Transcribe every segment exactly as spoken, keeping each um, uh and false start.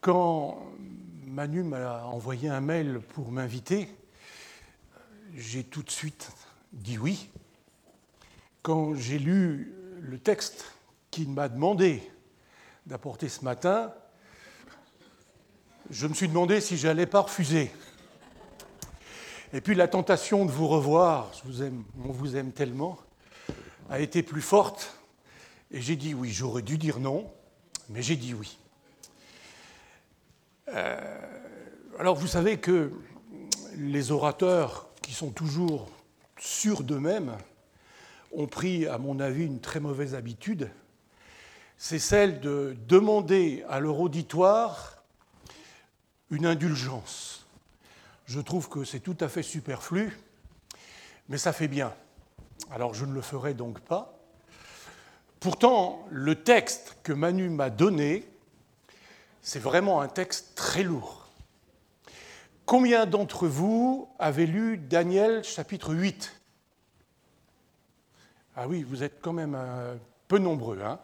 Quand Manu m'a envoyé un mail pour m'inviter, j'ai tout de suite dit oui. Quand j'ai lu le texte qu'il m'a demandé d'apporter ce matin, je me suis demandé si je n'allais pas refuser. Et puis la tentation de vous revoir, je vous aime, on vous aime tellement, a été plus forte. Et j'ai dit oui. J'aurais dû dire non, mais j'ai dit oui. Euh, alors vous savez que les orateurs qui sont toujours sûrs d'eux-mêmes ont pris, à mon avis, une très mauvaise habitude. C'est celle de demander à leur auditoire une indulgence. Je trouve que c'est tout à fait superflu, mais ça fait bien. Alors je ne le ferai donc pas. Pourtant, le texte que Manu m'a donné, c'est vraiment un texte très lourd. Combien d'entre vous avez lu Daniel chapitre huit ? Ah oui, vous êtes quand même un peu nombreux. Hein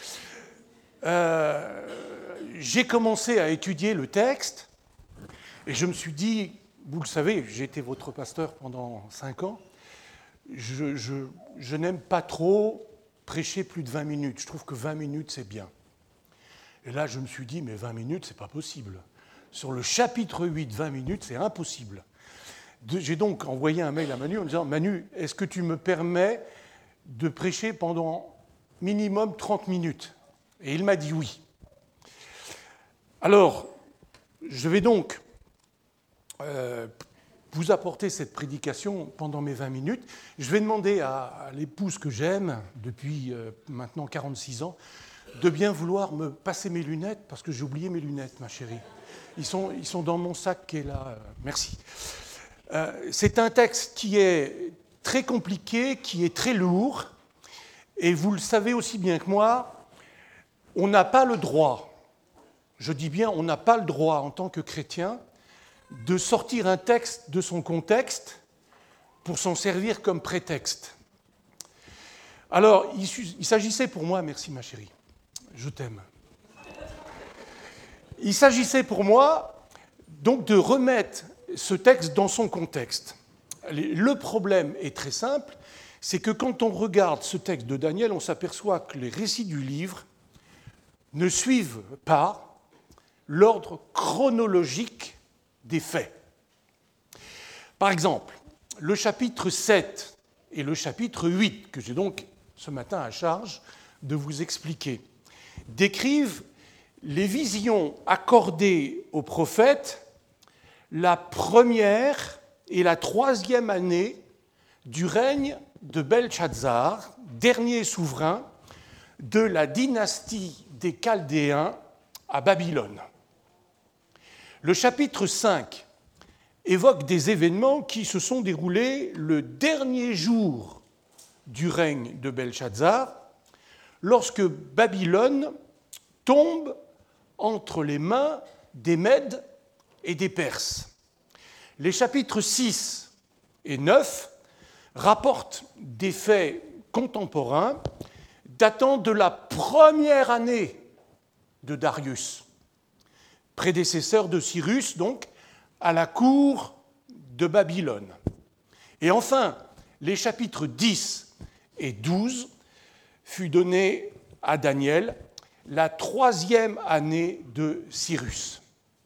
euh, j'ai commencé à étudier le texte et je me suis dit, vous le savez, j'ai été votre pasteur pendant cinq ans, je, je, je n'aime pas trop prêcher plus de vingt minutes. Je trouve que vingt minutes, c'est bien. Et là, je me suis dit, mais vingt minutes, c'est pas possible. Sur le chapitre huit, vingt minutes, c'est impossible. J'ai donc envoyé un mail à Manu en disant, Manu, est-ce que tu me permets de prêcher pendant minimum trente minutes ? Et il m'a dit oui. Alors, je vais donc euh, vous apporter cette prédication pendant mes vingt minutes. Je vais demander à, à l'épouse que j'aime depuis euh, maintenant quarante-six ans de bien vouloir me passer mes lunettes, parce que j'ai oublié mes lunettes, ma chérie. Ils sont, ils sont dans mon sac qui est là. Merci. Euh, c'est un texte qui est très compliqué, qui est très lourd, et vous le savez aussi bien que moi, on n'a pas le droit, je dis bien on n'a pas le droit en tant que chrétien, de sortir un texte de son contexte pour s'en servir comme prétexte. Alors, il, il s'agissait pour moi, merci ma chérie, je t'aime. Il s'agissait pour moi donc de remettre ce texte dans son contexte. Le problème est très simple, c'est que quand on regarde ce texte de Daniel, on s'aperçoit que les récits du livre ne suivent pas l'ordre chronologique des faits. Par exemple, le chapitre sept et le chapitre huit, que j'ai donc ce matin à charge de vous expliquer, décrivent les visions accordées aux prophètes la première et la troisième année du règne de Belchazzar, dernier souverain de la dynastie des Chaldéens à Babylone. Le chapitre cinq évoque des événements qui se sont déroulés le dernier jour du règne de Belchazzar, lorsque Babylone tombe entre les mains des Mèdes et des Perses. Les chapitres six et neuf rapportent des faits contemporains datant de la première année de Darius, prédécesseur de Cyrus, donc, à la cour de Babylone. Et enfin, les chapitres dix et douze fut donné à Daniel la troisième année de Cyrus.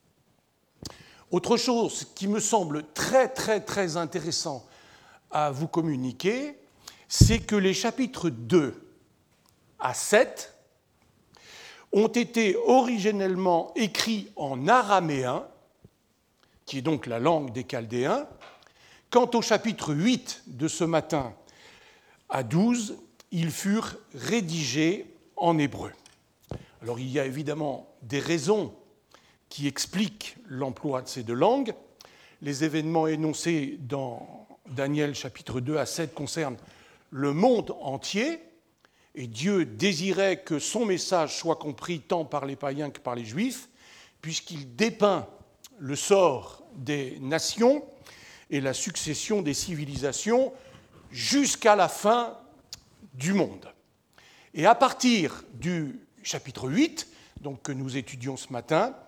Autre chose qui me semble très, très, très intéressant à vous communiquer, c'est que les chapitres deux à sept ont été originellement écrits en araméen, qui est donc la langue des Chaldéens. Quant au chapitre huit de ce matin à douze, ils furent rédigés en hébreu. Alors il y a évidemment des raisons qui expliquent l'emploi de ces deux langues. Les événements énoncés dans Daniel chapitre deux à sept concernent le monde entier, et Dieu désirait que son message soit compris tant par les païens que par les juifs, puisqu'il dépeint le sort des nations et la succession des civilisations jusqu'à la fin du monde. Et à partir du chapitre huit, donc, que nous étudions ce matin,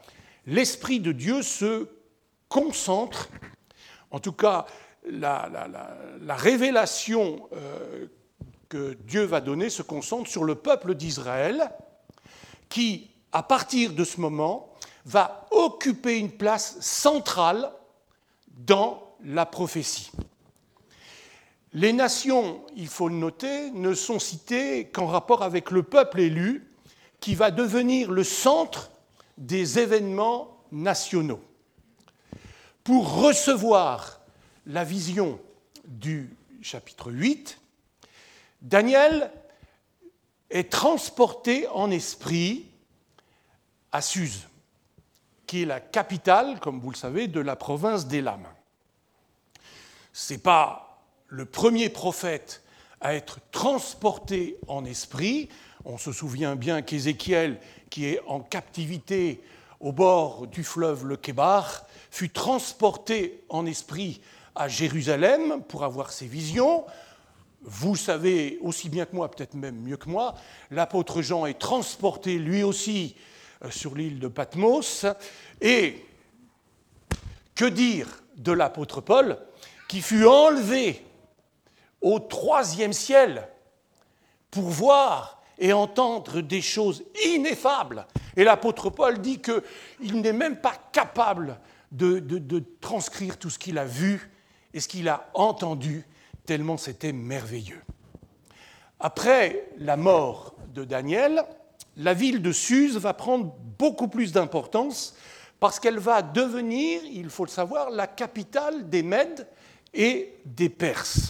l'Esprit de Dieu se concentre, en tout cas la, la, la, la révélation euh, que Dieu va donner se concentre sur le peuple d'Israël qui, à partir de ce moment, va occuper une place centrale dans la prophétie. Les nations, il faut le noter, ne sont citées qu'en rapport avec le peuple élu qui va devenir le centre des événements nationaux. Pour recevoir la vision du chapitre huit, Daniel est transporté en esprit à Suse, qui est la capitale, comme vous le savez, de la province d'Élam. Ce n'est pas le premier prophète à être transporté en esprit. On se souvient bien qu'Ézéchiel, qui est en captivité au bord du fleuve le Kébar, fut transporté en esprit à Jérusalem pour avoir ses visions. Vous savez aussi bien que moi, peut-être même mieux que moi, l'apôtre Jean est transporté lui aussi sur l'île de Patmos. Et que dire de l'apôtre Paul, qui fut enlevé au troisième ciel pour voir et entendre des choses ineffables. Et l'apôtre Paul dit qu'il n'est même pas capable de, de, de transcrire tout ce qu'il a vu et ce qu'il a entendu, tellement c'était merveilleux. Après la mort de Daniel, la ville de Suse va prendre beaucoup plus d'importance parce qu'elle va devenir, il faut le savoir, la capitale des Mèdes et des Perses.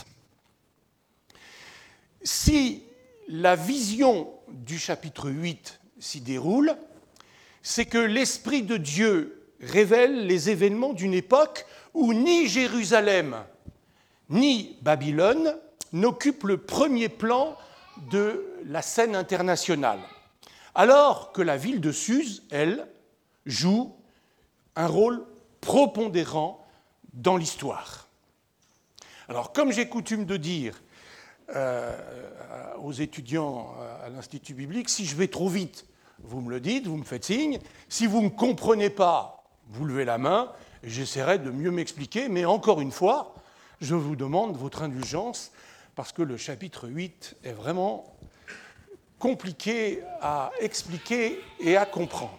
Si la vision du chapitre huit s'y déroule, c'est que l'Esprit de Dieu révèle les événements d'une époque où ni Jérusalem ni Babylone n'occupent le premier plan de la scène internationale, alors que la ville de Suse, elle, joue un rôle prépondérant dans l'histoire. Alors, comme j'ai coutume de dire euh, aux étudiants à l'Institut biblique, si je vais trop vite, vous me le dites, vous me faites signe. Si vous ne me comprenez pas, vous levez la main, et j'essaierai de mieux m'expliquer, mais encore une fois, je vous demande votre indulgence, parce que le chapitre huit est vraiment compliqué à expliquer et à comprendre.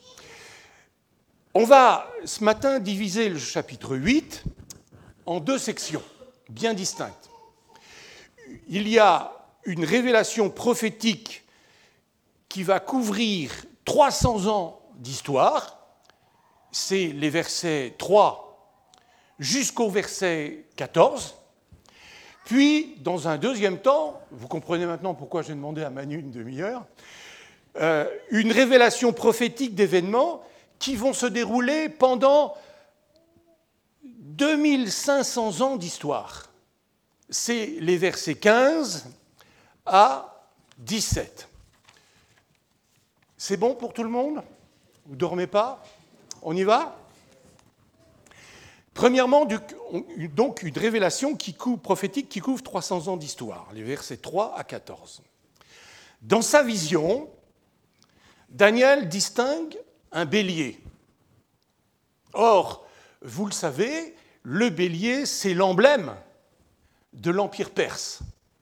On va ce matin diviser le chapitre huit en deux sections bien distinctes. Il y a une révélation prophétique qui va couvrir trois cents ans d'histoire, c'est les versets trois jusqu'au verset quatorze. Puis, dans un deuxième temps, vous comprenez maintenant pourquoi j'ai demandé à Manu une demi-heure, euh, une révélation prophétique d'événements qui vont se dérouler pendant deux mille cinq cents ans d'histoire. C'est les versets quinze à dix-sept. C'est bon pour tout le monde? Vous ne dormez pas? On y va? Premièrement, donc une révélation qui couvre, prophétique qui couvre trois cents ans d'histoire, les versets trois à quatorze. Dans sa vision, Daniel distingue un bélier. Or, vous le savez, le bélier, c'est l'emblème de l'Empire perse.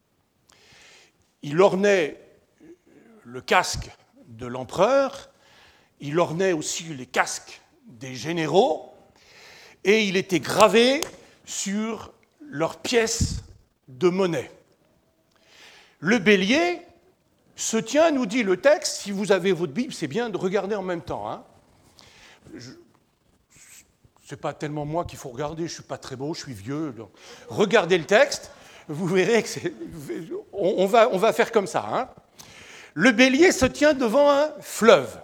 Il ornait le casque de l'empereur, il ornait aussi les casques des généraux, et il était gravé sur leurs pièces de monnaie. Le bélier se tient, nous dit le texte, si vous avez votre Bible, c'est bien de regarder en même temps. Hein. Je, c'est pas tellement moi qu'il faut regarder, je ne suis pas très beau, je suis vieux. Donc. Regardez le texte, vous verrez que c'est, on, on, va, on va faire comme ça. Hein. Le bélier se tient devant un fleuve.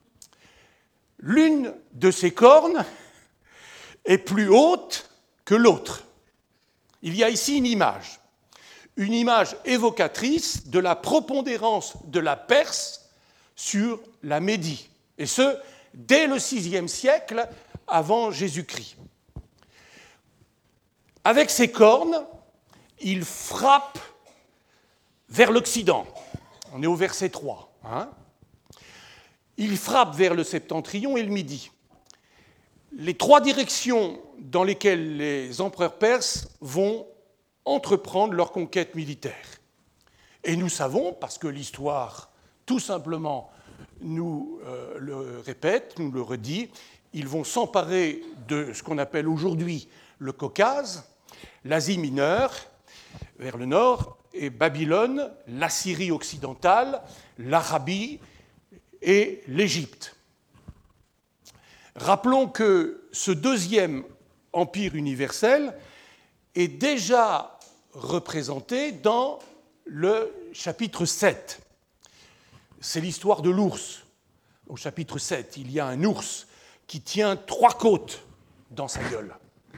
L'une de ses cornes est plus haute que l'autre. Il y a ici une image, une image évocatrice de la prépondérance de la Perse sur la Médie, et ce, dès le sixième siècle avant Jésus-Christ. Avec ses cornes, il frappe vers l'Occident. On est au verset trois. Hein. Il frappe vers le septentrion et le midi. les trois directions dans lesquelles les empereurs perses vont entreprendre leur conquête militaire. Et nous savons, parce que l'histoire, tout simplement, nous euh, le répète, nous le redit, ils vont s'emparer de ce qu'on appelle aujourd'hui le Caucase, l'Asie mineure, vers le nord, et Babylone, la Syrie occidentale, l'Arabie et l'Égypte. Rappelons que ce deuxième empire universel est déjà représenté dans le chapitre sept. C'est l'histoire de l'ours. Au chapitre sept, il y a un ours qui tient trois côtes dans sa gueule.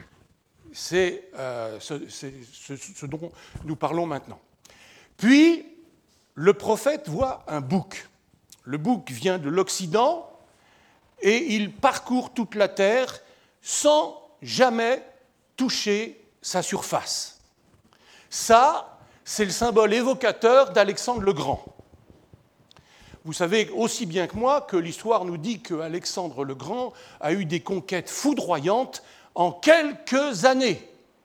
C'est, euh, ce, c'est ce, ce dont nous parlons maintenant. Puis, le prophète voit un bouc. Le bouc vient de l'Occident et il parcourt toute la terre sans jamais toucher sa surface. Ça, c'est le symbole évocateur d'Alexandre le Grand. Vous savez aussi bien que moi que l'histoire nous dit qu'Alexandre le Grand a eu des conquêtes foudroyantes en quelques années.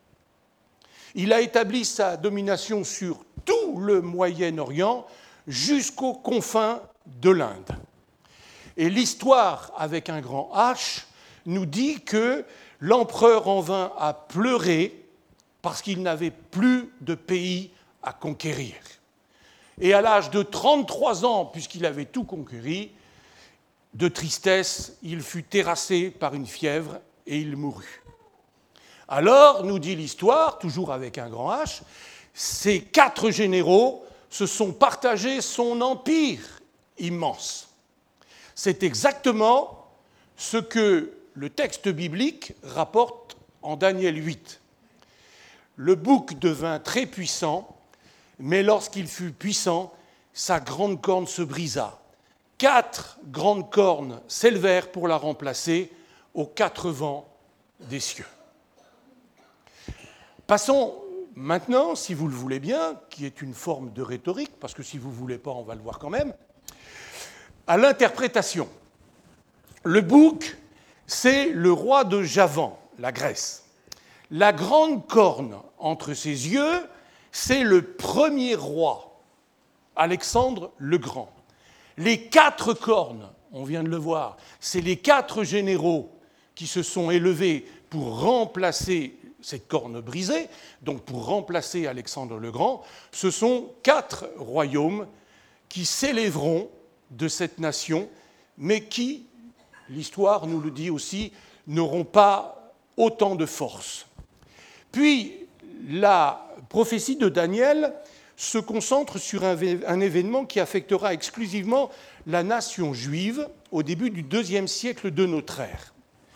Il a établi sa domination sur tout le Moyen-Orient jusqu'aux confins de l'Inde. Et l'histoire, avec un grand H, nous dit que l'empereur en vint à pleurer parce qu'il n'avait plus de pays à conquérir. Et à l'âge de trente-trois ans, puisqu'il avait tout conquéri, de tristesse, il fut terrassé par une fièvre et il mourut. Alors, nous dit l'histoire, toujours avec un grand H, ces quatre généraux se sont partagés son empire immense. C'est exactement ce que le texte biblique rapporte en Daniel huit. Le bouc devint très puissant, mais lorsqu'il fut puissant, sa grande corne se brisa. Quatre grandes cornes s'élevèrent pour la remplacer aux quatre vents des cieux. Passons maintenant, si vous le voulez bien, qui est une forme de rhétorique, parce que si vous ne voulez pas, on va le voir quand même, à l'interprétation. Le bouc, c'est le roi de Javan, la Grèce. La grande corne entre ses yeux, c'est le premier roi, Alexandre le Grand. Les quatre cornes, on vient de le voir, c'est les quatre généraux qui se sont élevés pour remplacer cette corne brisée, donc pour remplacer Alexandre le Grand. Ce sont quatre royaumes qui s'élèveront de cette nation, mais qui, l'histoire nous le dit aussi, n'auront pas autant de force. Puis, la prophétie de Daniel se concentre sur un, un événement qui affectera exclusivement la nation juive au début du deuxième siècle de notre ère.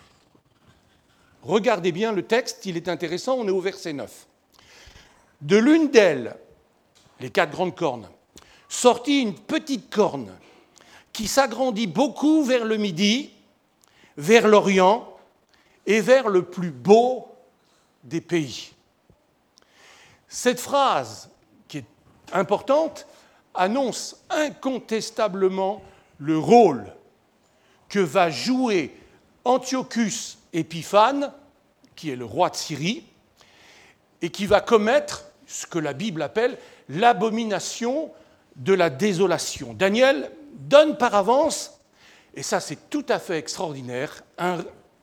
Regardez bien le texte, il est intéressant, on est au verset neuf. De l'une d'elles, les quatre grandes cornes, sortit une petite corne qui s'agrandit beaucoup vers le midi, vers l'Orient et vers le plus beau des pays. Cette phrase, qui est importante, annonce incontestablement le rôle que va jouer Antiochus Épiphane, qui est le roi de Syrie, et qui va commettre ce que la Bible appelle l'abomination de la désolation. Daniel donne par avance, et ça c'est tout à fait extraordinaire, un,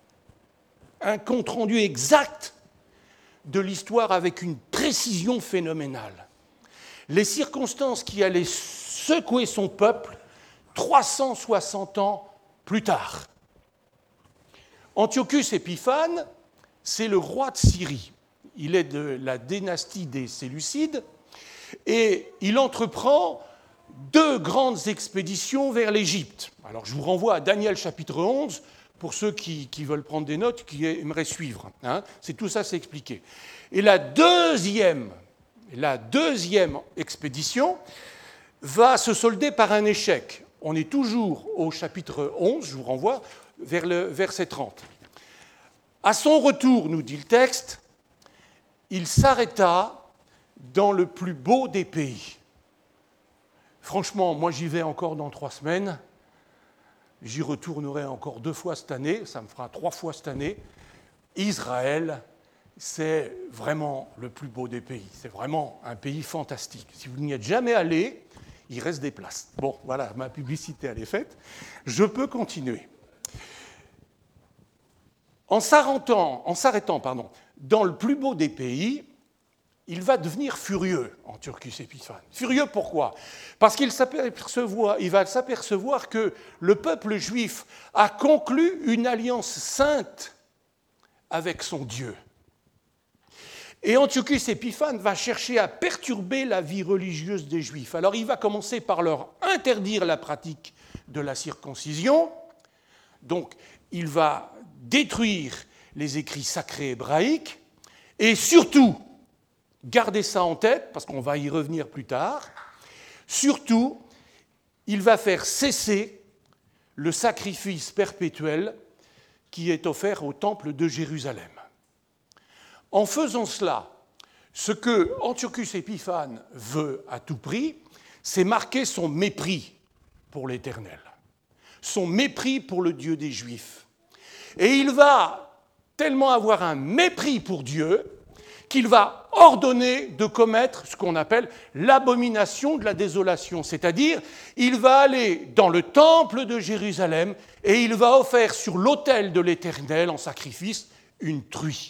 un compte-rendu exact de l'histoire avec une précision phénoménale. Les circonstances qui allaient secouer son peuple trois cent soixante ans plus tard. Antiochus Épiphane, c'est le roi de Syrie. Il est de la dynastie des Séleucides et il entreprend deux grandes expéditions vers l'Égypte. Alors je vous renvoie à Daniel chapitre onze pour ceux qui, qui veulent prendre des notes, qui aimeraient suivre. Hein. C'est tout ça, c'est expliqué. Et la deuxième, la deuxième expédition va se solder par un échec. On est toujours au chapitre onze, je vous renvoie, vers le verset trente. À son retour, nous dit le texte, il s'arrêta dans le plus beau des pays. Franchement, moi j'y vais encore dans trois semaines. j'y retournerai encore deux fois cette année, ça me fera trois fois cette année. Israël, c'est vraiment le plus beau des pays. C'est vraiment un pays fantastique. Si vous n'y êtes jamais allé, il reste des places. Bon, voilà, ma publicité, elle est faite. Je peux continuer. En s'arrêtant, en s'arrêtant pardon, dans le plus beau des pays, il va devenir furieux, Antiochus Épiphane. Furieux pourquoi ? Parce qu'il s'aperçoit, il va s'apercevoir que le peuple juif a conclu une alliance sainte avec son Dieu. Et Antiochus Épiphane va chercher à perturber la vie religieuse des Juifs. Alors il va commencer par leur interdire la pratique de la circoncision. Donc il va détruire les écrits sacrés hébraïques et surtout, gardez ça en tête parce qu'on va y revenir plus tard, surtout, il va faire cesser le sacrifice perpétuel qui est offert au temple de Jérusalem. En faisant cela, ce que Antiochus Épiphane veut à tout prix, c'est marquer son mépris pour l'Éternel, son mépris pour le Dieu des Juifs. Et il va tellement avoir un mépris pour Dieu qu'il va ordonner de commettre ce qu'on appelle l'abomination de la désolation, c'est-à-dire il va aller dans le temple de Jérusalem et il va offrir sur l'autel de l'Éternel en sacrifice une truie,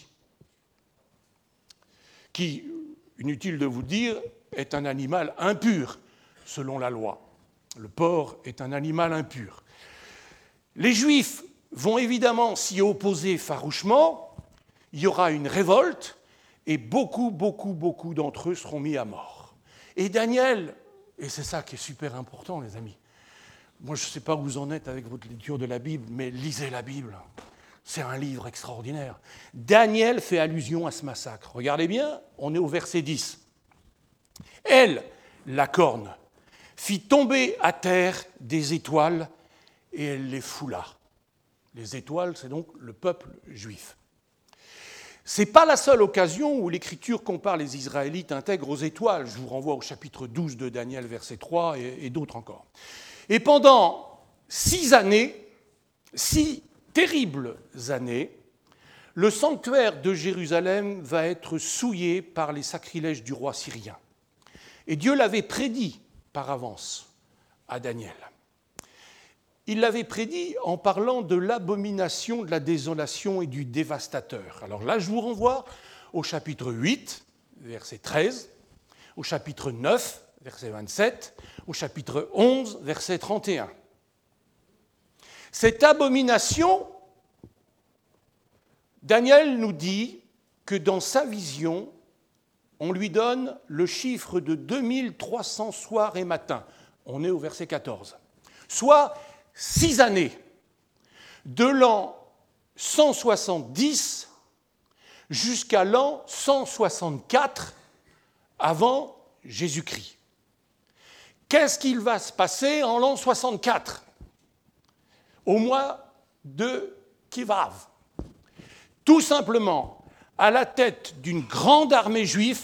qui, inutile de vous dire, est un animal impur selon la loi. Le porc est un animal impur. Les Juifs vont évidemment s'y opposer farouchement, il y aura une révolte, et beaucoup, beaucoup, beaucoup d'entre eux seront mis à mort. Et Daniel, et c'est ça qui est super important, les amis, moi je ne sais pas où vous en êtes avec votre lecture de la Bible, mais lisez la Bible, c'est un livre extraordinaire. Daniel fait allusion à ce massacre. Regardez bien, on est au verset dix. Elle, la corne, fit tomber à terre des étoiles et elle les foula. Les étoiles, c'est donc le peuple juif. Ce n'est pas la seule occasion où l'Écriture compare les Israélites intègres aux étoiles. Je vous renvoie au chapitre douze de Daniel, verset trois, et, et d'autres encore. Et pendant six années, six terribles années, le sanctuaire de Jérusalem va être souillé par les sacrilèges du roi syrien. Et Dieu l'avait prédit par avance à Daniel. Il l'avait prédit en parlant de l'abomination de la désolation et du dévastateur. Alors là, je vous renvoie au chapitre huit, verset treize, au chapitre neuf, verset vingt-sept, au chapitre onze, verset trente et un. Cette abomination, Daniel nous dit que dans sa vision, on lui donne le chiffre de deux mille trois cents soirs et matins. On est au verset quatorze. Soit six années, de l'an cent soixante-dix jusqu'à l'an cent soixante-quatre avant Jésus-Christ. Qu'est-ce qu'il va se passer en l'an soixante-quatre, au mois de Kivav? Tout simplement, à la tête d'une grande armée juive,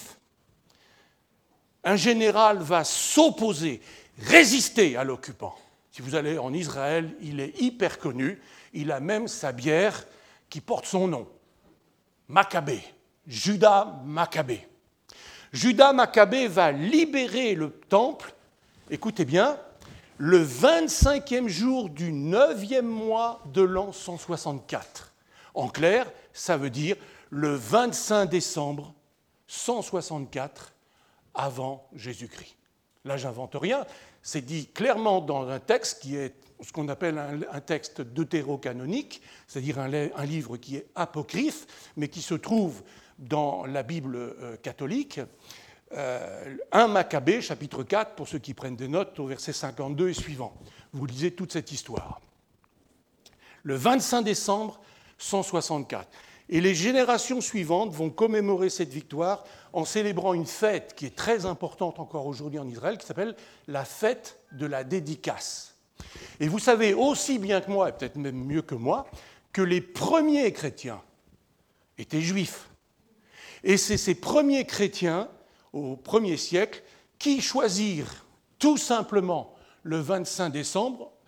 un général va s'opposer, résister à l'occupant. Si vous allez en Israël, il est hyper connu. Il a même sa bière qui porte son nom. Maccabée, Judas Maccabée. Judas Maccabée va libérer le temple, écoutez bien, le vingt-cinquième jour du neuvième mois de l'an cent soixante-quatre. En clair, ça veut dire le vingt-cinq décembre cent soixante-quatre avant Jésus-Christ. Là, j'invente rien. C'est dit clairement dans un texte qui est ce qu'on appelle un, un texte deutérocanonique, c'est-à-dire un, un livre qui est apocryphe, mais qui se trouve dans la Bible euh, catholique. Euh, un Maccabée, chapitre quatre, pour ceux qui prennent des notes, au verset cinquante-deux et suivant. Vous lisez toute cette histoire. Le vingt-cinq décembre cent soixante-quatre. Et les générations suivantes vont commémorer cette victoire en célébrant une fête qui est très importante encore aujourd'hui en Israël, qui s'appelle la fête de la dédicace. Et vous savez aussi bien que moi, et peut-être même mieux que moi, que les premiers chrétiens étaient juifs. Et c'est ces premiers chrétiens, au premier siècle, qui choisirent tout simplement le vingt-cinq décembre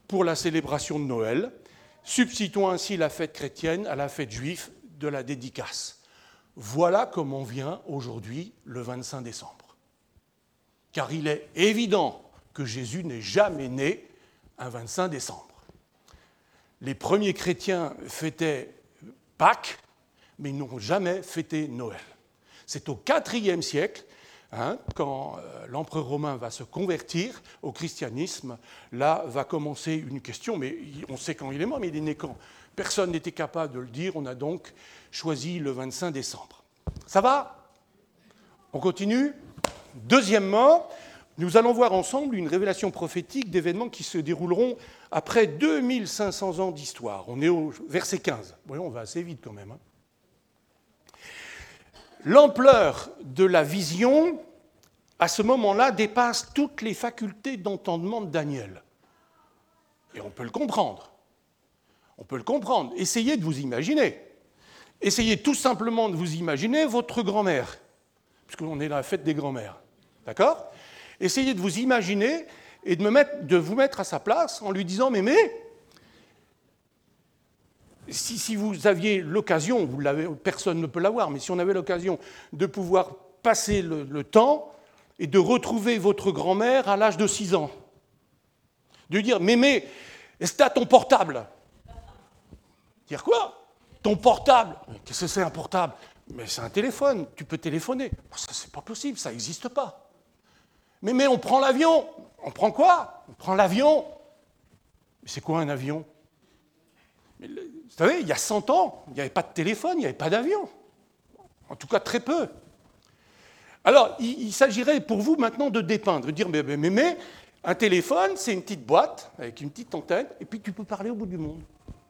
pour la célébration de Noël, substituant ainsi la fête chrétienne à la fête juive de la dédicace. Voilà comme on vient aujourd'hui le vingt-cinq décembre. Car il est évident que Jésus n'est jamais né un vingt-cinq décembre. Les premiers chrétiens fêtaient Pâques, mais ils n'ont jamais fêté Noël. C'est au quatrième siècle, hein, quand euh, l'empereur romain va se convertir au christianisme, là va commencer une question, mais on sait quand il est mort, mais il est né quand ? Personne n'était capable de le dire, on a donc choisi le vingt-cinq décembre. Ça va ? On continue ? Deuxièmement, nous allons voir ensemble une révélation prophétique d'événements qui se dérouleront après deux mille cinq cents ans d'histoire. On est au verset quinze. Voyons, on va assez vite quand même. Hein. L'ampleur de la vision, à ce moment-là, dépasse toutes les facultés d'entendement de Daniel. Et on peut le comprendre. On peut le comprendre. Essayez de vous imaginer. Essayez tout simplement de vous imaginer votre grand-mère, puisqu'on est dans la fête des grands-mères. D'accord ? Essayez de vous imaginer et de, me mettre, de vous mettre à sa place en lui disant « Mais, mais, si, si vous aviez l'occasion, vous l'avez, personne ne peut l'avoir, mais si on avait l'occasion de pouvoir passer le, le temps et de retrouver votre grand-mère à l'âge de six ans, de dire « Mais, mais, est-ce que tu as ton portable ?» Dire quoi ? Ton portable. Qu'est-ce que c'est un portable ? Mais c'est un téléphone, tu peux téléphoner. Ça, c'est pas possible, ça n'existe pas. Mais, mais on prend l'avion. On prend quoi ? On prend l'avion. Mais c'est quoi un avion ? Mais, vous savez, il y a cent ans, il n'y avait pas de téléphone, il n'y avait pas d'avion. En tout cas, très peu. Alors, il, il s'agirait pour vous maintenant de dépeindre, de dire, mais, mais, mais, mais un téléphone, c'est une petite boîte avec une petite antenne, et puis tu peux parler au bout du monde.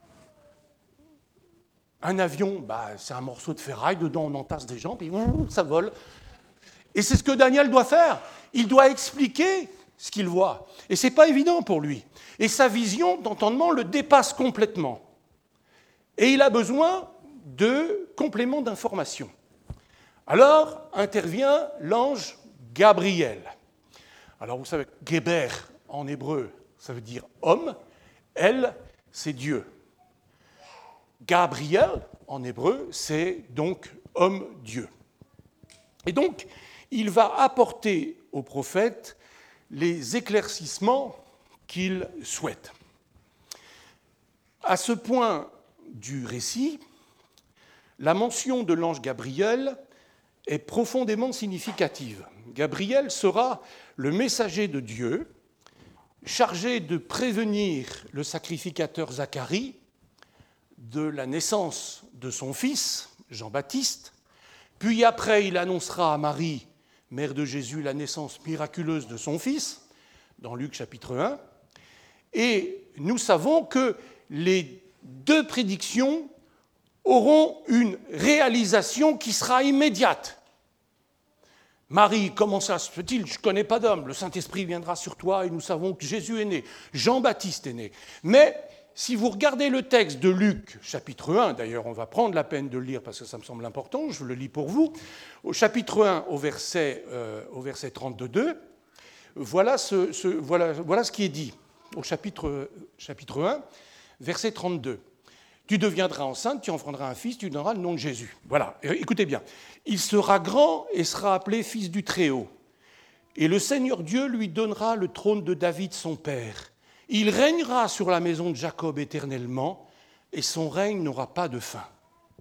Un avion, bah, c'est un morceau de ferraille, dedans on entasse des gens, puis ça vole. Et c'est ce que Daniel doit faire. Il doit expliquer ce qu'il voit. Et ce n'est pas évident pour lui. Et sa vision d'entendement le dépasse complètement. Et il a besoin de compléments d'information. Alors intervient l'ange Gabriel. Alors vous savez, Geber en hébreu, ça veut dire homme. Elle, c'est Dieu. Gabriel, en hébreu, c'est donc homme-dieu. Et donc, il va apporter au prophète les éclaircissements qu'il souhaite. À ce point du récit, la mention de l'ange Gabriel est profondément significative. Gabriel sera le messager de Dieu, chargé de prévenir le sacrificateur Zacharie de la naissance de son fils, Jean-Baptiste, puis après il annoncera à Marie, mère de Jésus, la naissance miraculeuse de son fils, dans Luc chapitre un, et nous savons que les deux prédictions auront une réalisation qui sera immédiate. Marie, comment ça se fait-il ? Je ne connais pas d'homme, le Saint-Esprit viendra sur toi et nous savons que Jésus est né, Jean-Baptiste est né. Mais si vous regardez le texte de Luc, chapitre un, d'ailleurs on va prendre la peine de le lire parce que ça me semble important, je le lis pour vous, au chapitre un, au verset, euh, au verset trente-deux, voilà ce, ce, voilà, voilà ce qui est dit, au chapitre, chapitre un, verset trente-deux. Tu deviendras enceinte, tu enfanteras un fils, tu lui donneras le nom de Jésus. Voilà, écoutez bien. Il sera grand et sera appelé fils du Très-Haut. Et le Seigneur Dieu lui donnera le trône de David son père. Il régnera sur la maison de Jacob éternellement, et son règne n'aura pas de fin.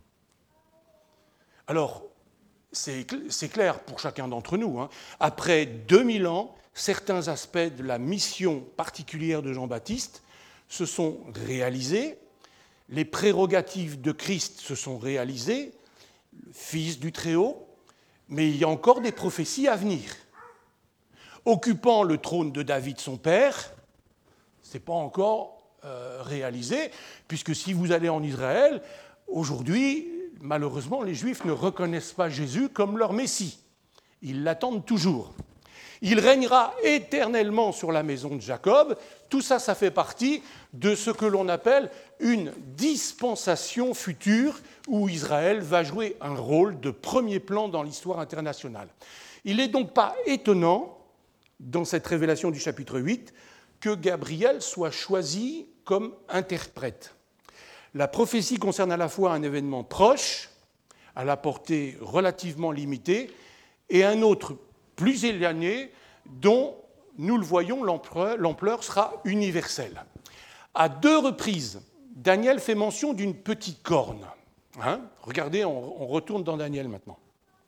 Alors, c'est, c'est clair pour chacun d'entre nous. Hein. Après deux mille ans, certains aspects de la mission particulière de Jean-Baptiste se sont réalisés, les prérogatives de Christ se sont réalisées, le Fils du Très-Haut, mais il y a encore des prophéties à venir. Occupant le trône de David son père, ce n'est pas encore euh, réalisé, puisque si vous allez en Israël, aujourd'hui, malheureusement, les Juifs ne reconnaissent pas Jésus comme leur Messie. Ils l'attendent toujours. Il régnera éternellement sur la maison de Jacob. Tout ça, ça fait partie de ce que l'on appelle une dispensation future où Israël va jouer un rôle de premier plan dans l'histoire internationale. Il n'est donc pas étonnant, dans cette révélation du chapitre huit, que Gabriel soit choisi comme interprète. La prophétie concerne à la fois un événement proche, à la portée relativement limitée, et un autre plus éloigné, dont, nous le voyons, l'ampleur sera universelle. À deux reprises, Daniel fait mention d'une petite corne. Hein ? Regardez, on, on retourne dans Daniel maintenant.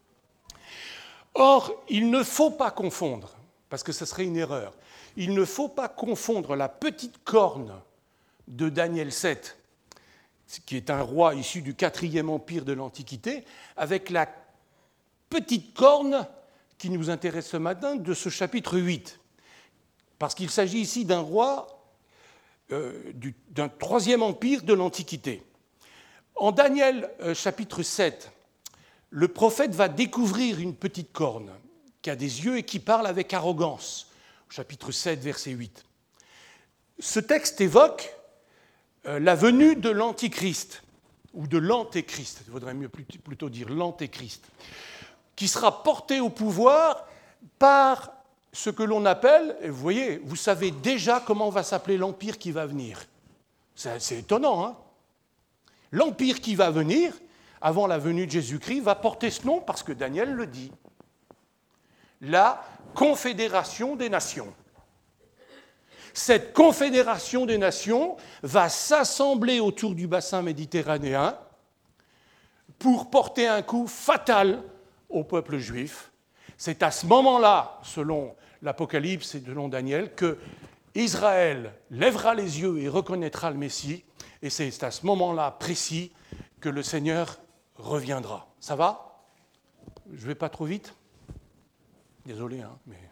Or, il ne faut pas confondre, parce que ce serait une erreur, il ne faut pas confondre la petite corne de Daniel sept, qui est un roi issu du quatrième empire de l'Antiquité, avec la petite corne qui nous intéresse ce matin de ce chapitre huit. Parce qu'il s'agit ici d'un roi euh, du, d'un troisième empire de l'Antiquité. En Daniel euh, chapitre sept, le prophète va découvrir une petite corne qui a des yeux et qui parle avec arrogance. Chapitre sept, verset huit. Ce texte évoque la venue de l'Antichrist, ou de l'Antéchrist, il faudrait mieux plutôt dire l'Antéchrist, qui sera porté au pouvoir par ce que l'on appelle, et vous voyez, vous savez déjà comment va s'appeler l'empire qui va venir. C'est, c'est étonnant, hein ? L'empire qui va venir, avant la venue de Jésus-Christ, va porter ce nom parce que Daniel le dit. La Confédération des Nations. Cette confédération des nations va s'assembler autour du bassin méditerranéen pour porter un coup fatal au peuple juif. C'est à ce moment-là, selon l'Apocalypse et selon Daniel, que Israël lèvera les yeux et reconnaîtra le Messie, et c'est à ce moment-là précis que le Seigneur reviendra. Ça va ? Je ne vais pas trop vite ? Désolé, hein, mais...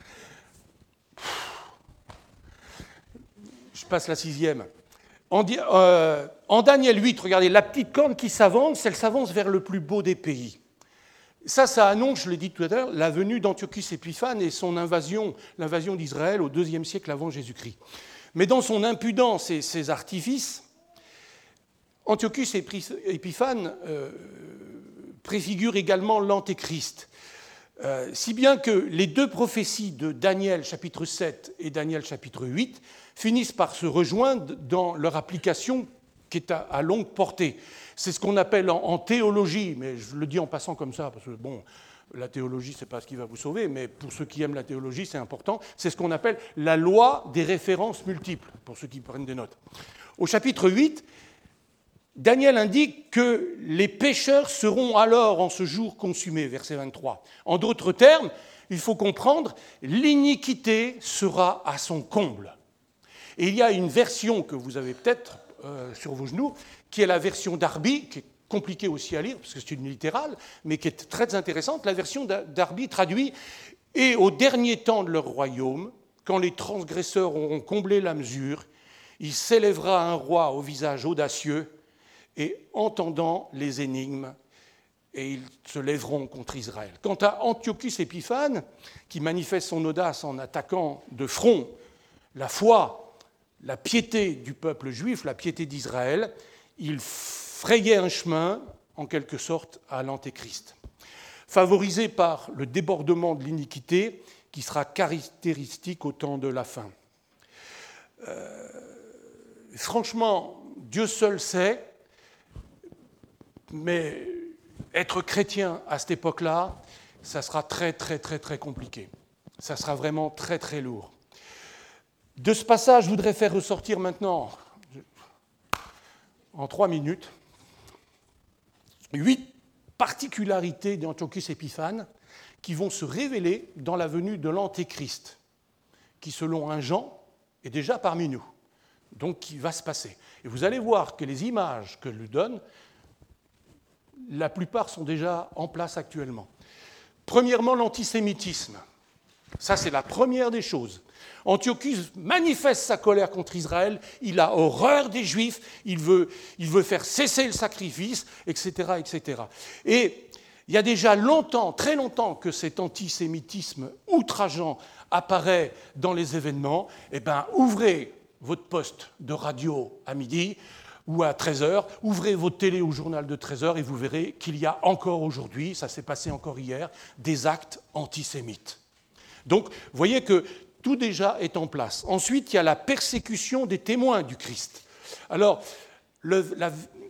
Je passe la sixième. En, euh, en Daniel huit, regardez, la petite corne qui s'avance, elle s'avance vers le plus beau des pays. Ça, ça annonce, je l'ai dit tout à l'heure, la venue d'Antiochus Épiphane et son invasion, l'invasion d'Israël au deuxième siècle avant Jésus-Christ. Mais dans son impudence et ses artifices, Antiochus Épiphane euh, préfigure également l'Antéchrist. Euh, si bien que les deux prophéties de Daniel chapitre sept et Daniel chapitre huit finissent par se rejoindre dans leur application qui est à, à longue portée. C'est ce qu'on appelle en, en théologie, mais je le dis en passant comme ça, parce que bon, la théologie, ce n'est pas ce qui va vous sauver, mais pour ceux qui aiment la théologie, c'est important, c'est ce qu'on appelle la loi des références multiples, pour ceux qui prennent des notes. Au chapitre huit, Daniel indique que les pécheurs seront alors en ce jour consumés, verset vingt-trois. En d'autres termes, il faut comprendre, l'iniquité sera à son comble. Et il y a une version que vous avez peut-être euh, sur vos genoux, qui est la version d'Arby, qui est compliquée aussi à lire, parce que c'est une littérale, mais qui est très intéressante. La version d'Arby traduit « Et au dernier temps de leur royaume, quand les transgresseurs auront comblé la mesure, il s'élèvera un roi au visage audacieux, et entendant les énigmes, et ils se lèveront contre Israël. » Quant à Antiochus Épiphane, qui manifeste son audace en attaquant de front la foi, la piété du peuple juif, la piété d'Israël, il frayait un chemin, en quelque sorte, à l'Antéchrist. Favorisé par le débordement de l'iniquité qui sera caractéristique au temps de la fin. Euh, franchement, Dieu seul sait, mais être chrétien à cette époque-là, ça sera très, très, très, très compliqué. Ça sera vraiment très, très lourd. De ce passage, je voudrais faire ressortir maintenant, en trois minutes, huit particularités d'Antiochus Épiphane qui vont se révéler dans la venue de l'Antéchrist, qui, selon un Jean, est déjà parmi nous, donc qui va se passer. Et vous allez voir que les images que lui donne, la plupart sont déjà en place actuellement. Premièrement, l'antisémitisme. Ça, c'est la première des choses. Antiochus manifeste sa colère contre Israël, il a horreur des Juifs, il veut, il veut faire cesser le sacrifice, et cetera, et cetera. Et il y a déjà longtemps, très longtemps, que cet antisémitisme outrageant apparaît dans les événements. Eh bien, ouvrez votre poste de radio à midi ou à treize heures, ouvrez votre télé au journal de treize heures et vous verrez qu'il y a encore aujourd'hui, ça s'est passé encore hier, des actes antisémites. Donc, vous voyez que tout déjà est en place. Ensuite, il y a la persécution des témoins du Christ. Alors, le, la,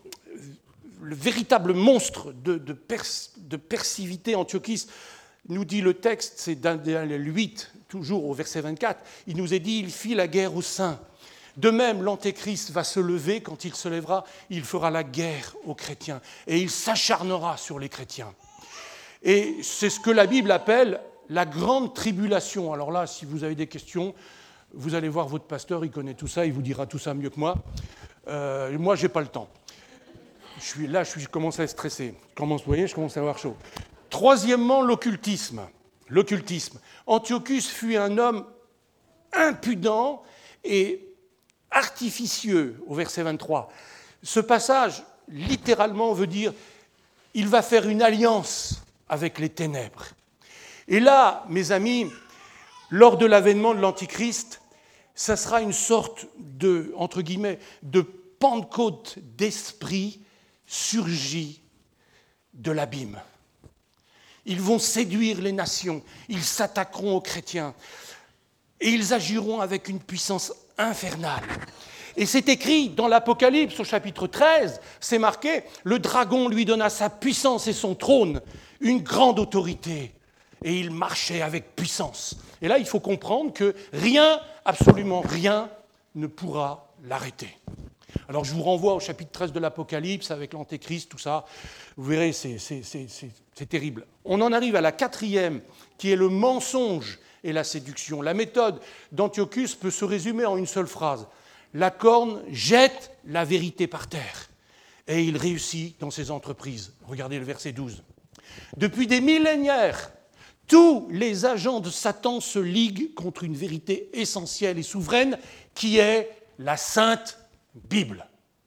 le véritable monstre de, de, pers, de persivité antiochiste, nous dit le texte, c'est Daniel huit, toujours au verset vingt-quatre, il nous est dit, il fit la guerre aux saints. De même, l'Antéchrist va se lever, quand il se lèvera, il fera la guerre aux chrétiens et il s'acharnera sur les chrétiens. Et c'est ce que la Bible appelle la grande tribulation. Alors là, si vous avez des questions, vous allez voir votre pasteur, il connaît tout ça, il vous dira tout ça mieux que moi. Euh, moi, je n'ai pas le temps. Je suis, là, je, suis, je commence à être stressé. Je commence, vous voyez, je commence à avoir chaud. Troisièmement, l'occultisme. L'occultisme. Antiochus fut un homme impudent et artificieux, au verset vingt-trois. Ce passage, littéralement, veut dire « il va faire une alliance avec les ténèbres ». Et là, mes amis, lors de l'avènement de l'Antichrist, ça sera une sorte de, entre guillemets, de Pentecôte d'esprit surgi de l'abîme. Ils vont séduire les nations, ils s'attaqueront aux chrétiens et ils agiront avec une puissance infernale. Et c'est écrit dans l'Apocalypse au chapitre treize, c'est marqué, le dragon lui donna sa puissance et son trône, une grande autorité, et il marchait avec puissance. Et là, il faut comprendre que rien, absolument rien, ne pourra l'arrêter. Alors je vous renvoie au chapitre treize de l'Apocalypse avec l'Antéchrist, tout ça. Vous verrez, c'est, c'est, c'est, c'est, c'est terrible. On en arrive à la quatrième, qui est le mensonge et la séduction. La méthode d'Antiochus peut se résumer en une seule phrase. La corne jette la vérité par terre. Et il réussit dans ses entreprises. Regardez le verset douze. Depuis des millénaires, tous les agents de Satan se liguent contre une vérité essentielle et souveraine qui est la Sainte Bible.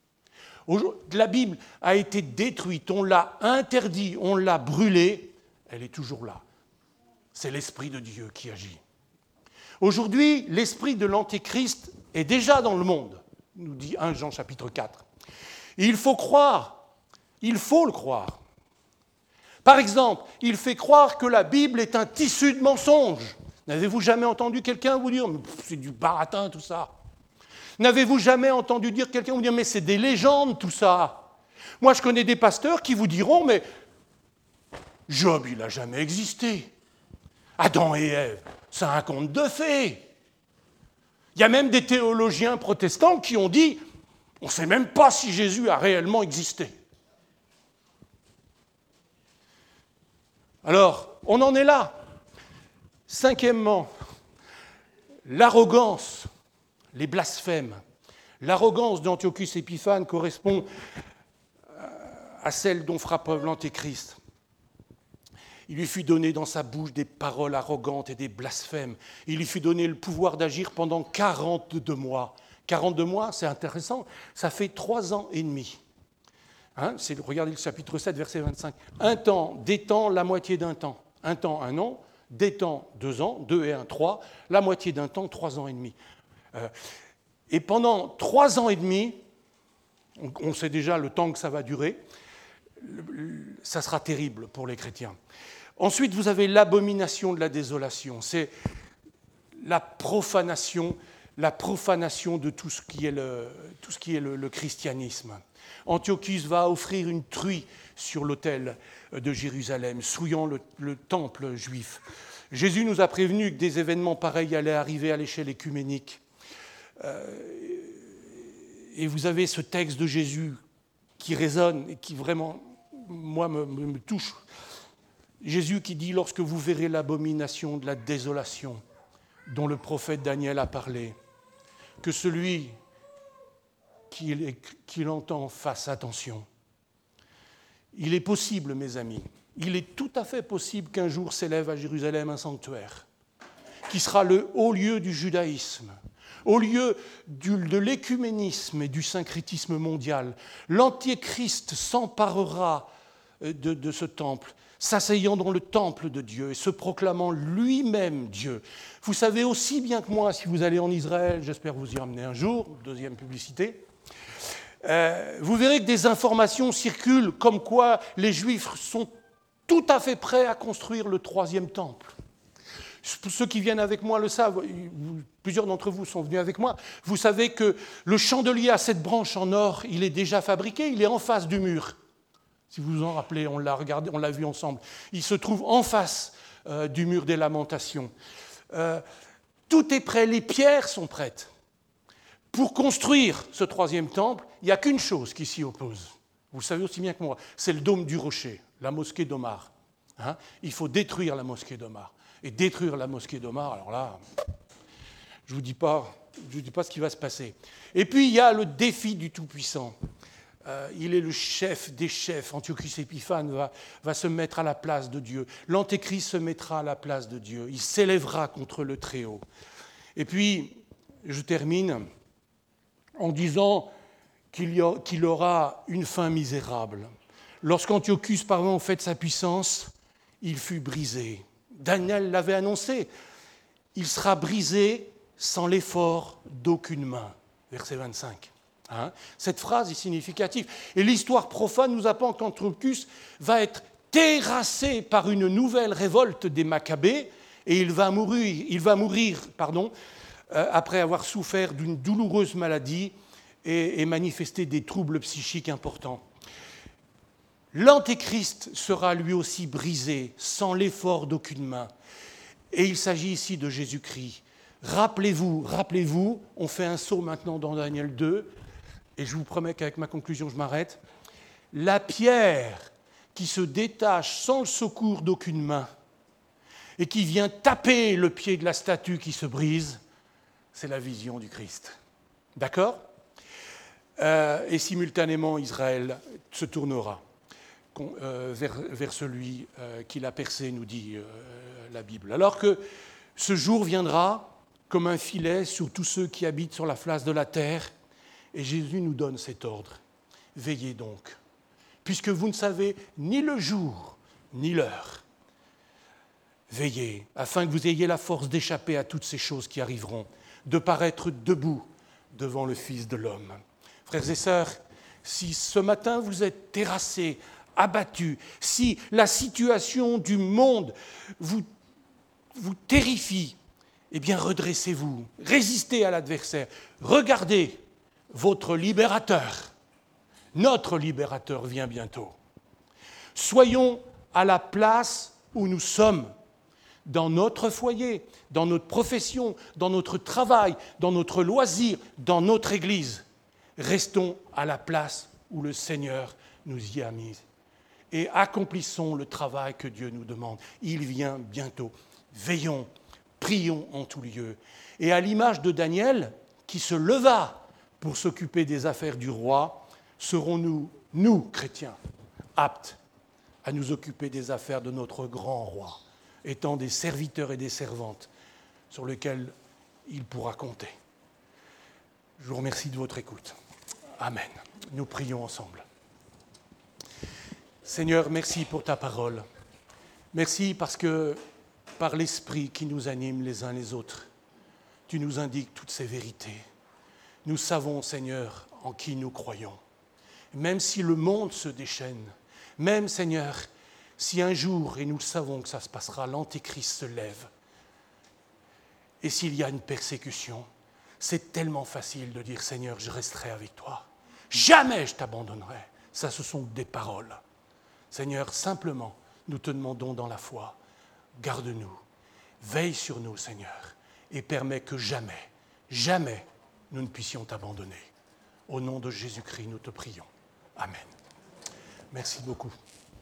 La Bible a été détruite, on l'a interdite, on l'a brûlée, elle est toujours là. C'est l'Esprit de Dieu qui agit. Aujourd'hui, l'esprit de l'Antéchrist est déjà dans le monde, nous dit premier Jean chapitre quatre. Et il faut croire, il faut le croire. Par exemple, il fait croire que la Bible est un tissu de mensonges. N'avez-vous jamais entendu quelqu'un vous dire « c'est du baratin tout ça » ? N'avez-vous jamais entendu dire quelqu'un vous dire « mais c'est des légendes tout ça » ? Moi, je connais des pasteurs qui vous diront « mais Job, il n'a jamais existé. Adam et Ève, c'est un conte de fées. » Il y a même des théologiens protestants qui ont dit « on ne sait même pas si Jésus a réellement existé. » Alors, on en est là. Cinquièmement, l'arrogance, les blasphèmes. L'arrogance d'Antiochus Épiphane correspond à celle dont fera preuve l'Antéchrist. Il lui fut donné dans sa bouche des paroles arrogantes et des blasphèmes. Il lui fut donné le pouvoir d'agir pendant quarante-deux mois. quarante-deux mois, c'est intéressant, ça fait trois ans et demi. Hein, c'est, regardez le chapitre sept, verset vingt-cinq. Un temps, des temps, la moitié d'un temps. Un temps, un an. Des temps, deux ans. Deux et un, trois. La moitié d'un temps, trois ans et demi. Euh, et pendant trois ans et demi, on, on sait déjà le temps que ça va durer, ça sera terrible pour les chrétiens. Ensuite, vous avez l'abomination de la désolation. C'est la profanation, la profanation de tout ce qui est le, tout ce qui est le, le christianisme. Antiochus va offrir une truie sur l'autel de Jérusalem, souillant le, le temple juif. Jésus nous a prévenu que des événements pareils allaient arriver à l'échelle œcuménique. Euh, et vous avez ce texte de Jésus qui résonne et qui vraiment, moi, me, me touche. Jésus qui dit « Lorsque vous verrez l'abomination de la désolation dont le prophète Daniel a parlé, que celui qui, qui l'entend fasse attention. » Il est possible, mes amis, il est tout à fait possible qu'un jour s'élève à Jérusalem un sanctuaire qui sera le haut lieu du judaïsme, au lieu du, de l'écuménisme et du syncrétisme mondial. L'Antéchrist s'emparera de, de ce temple, s'asseyant dans le temple de Dieu et se proclamant lui-même Dieu. Vous savez aussi bien que moi, si vous allez en Israël, j'espère vous y ramener un jour, deuxième publicité, euh, vous verrez que des informations circulent comme quoi les Juifs sont tout à fait prêts à construire le troisième temple. Ceux qui viennent avec moi le savent, plusieurs d'entre vous sont venus avec moi. Vous savez que le chandelier à sept branches en or, il est déjà fabriqué, il est en face du mur. Si vous vous en rappelez, on l'a regardé, on l'a vu ensemble. Il se trouve en face euh, du mur des lamentations. Euh, tout est prêt, les pierres sont prêtes. Pour construire ce troisième temple, il n'y a qu'une chose qui s'y oppose. Vous le savez aussi bien que moi, c'est le dôme du rocher, la mosquée d'Omar. Hein? Il faut détruire la mosquée d'Omar. Et détruire la mosquée d'Omar, alors là, je ne vous dis pas, je vous dis pas ce qui va se passer. Et puis, il y a le défi du Tout-Puissant. Euh, il est le chef des chefs. Antiochus Épiphane va, va se mettre à la place de Dieu. L'Antéchrist se mettra à la place de Dieu. Il s'élèvera contre le Très-Haut. Et puis, je termine en disant qu'il, y a, qu'il aura une fin misérable. Lorsqu'Antiochus parvint au fait de sa puissance, il fut brisé. Daniel l'avait annoncé. Il sera brisé sans l'effort d'aucune main. Verset vingt-cinq. Hein? Cette phrase est significative. Et l'histoire profane nous apprend qu'Antiochus va être terrassé par une nouvelle révolte des Maccabées et il va mourir, il va mourir pardon, euh, après avoir souffert d'une douloureuse maladie et, et manifesté des troubles psychiques importants. L'Antéchrist sera lui aussi brisé sans l'effort d'aucune main. Et il s'agit ici de Jésus-Christ. Rappelez-vous, rappelez-vous, on fait un saut maintenant dans Daniel deux, et je vous promets qu'avec ma conclusion, je m'arrête. La pierre qui se détache sans le secours d'aucune main et qui vient taper le pied de la statue qui se brise, c'est la vision du Christ. D'accord ? euh, Et simultanément, Israël se tournera euh, vers, vers celui euh, qui l'a percé, nous dit euh, la Bible. Alors que ce jour viendra comme un filet sur tous ceux qui habitent sur la face de la terre. Et Jésus nous donne cet ordre. Veillez donc, puisque vous ne savez ni le jour, ni l'heure. Veillez, afin que vous ayez la force d'échapper à toutes ces choses qui arriveront, de paraître debout devant le Fils de l'homme. Frères et sœurs, si ce matin vous êtes terrassés, abattus, si la situation du monde vous, vous terrifie, eh bien redressez-vous, résistez à l'adversaire, regardez. Votre libérateur, notre libérateur vient bientôt. Soyons à la place où nous sommes, dans notre foyer, dans notre profession, dans notre travail, dans notre loisir, dans notre Église. Restons à la place où le Seigneur nous y a mis. Et accomplissons le travail que Dieu nous demande. Il vient bientôt. Veillons, prions en tout lieu. Et à l'image de Daniel, qui se leva pour s'occuper des affaires du roi, serons-nous, nous, chrétiens, aptes à nous occuper des affaires de notre grand roi, étant des serviteurs et des servantes sur lesquels il pourra compter. Je vous remercie de votre écoute. Amen. Nous prions ensemble. Seigneur, merci pour ta parole. Merci parce que par l'Esprit qui nous anime les uns les autres, tu nous indiques toutes ces vérités. Nous savons, Seigneur, en qui nous croyons. Même si le monde se déchaîne, même, Seigneur, si un jour, et nous le savons que ça se passera, l'Antéchrist se lève, et s'il y a une persécution, c'est tellement facile de dire, Seigneur, je resterai avec toi. Jamais je t'abandonnerai. Ça, ce sont des paroles. Seigneur, simplement, nous te demandons dans la foi, garde-nous, veille sur nous, Seigneur, et permets que jamais, jamais, nous ne puissions t'abandonner. Au nom de Jésus-Christ, nous te prions. Amen. Merci beaucoup.